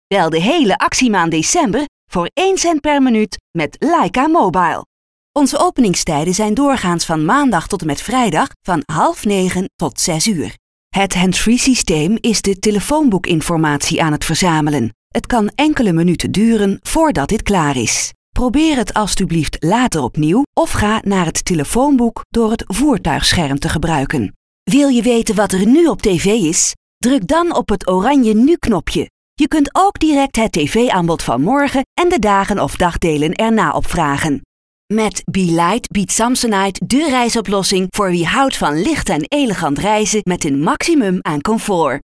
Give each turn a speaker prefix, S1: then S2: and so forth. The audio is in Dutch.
S1: Bel de hele actiemaand december voor 1 cent per minuut met Lyca Mobile. Onze openingstijden zijn doorgaans van maandag tot en met vrijdag van 8:30 tot 6:00. Het hands-free systeem is de telefoonboekinformatie aan het verzamelen. Het kan enkele minuten duren voordat dit klaar is. Probeer het alstublieft later opnieuw of ga naar het telefoonboek door het voertuigscherm te gebruiken. Wil je weten wat er nu op tv is? Druk dan op het oranje Nu-knopje. Je kunt ook direct het tv-aanbod van morgen en de dagen of dagdelen erna opvragen. Met Be Light biedt Samsonite de reisoplossing voor wie houdt van licht en elegant reizen met een maximum aan comfort.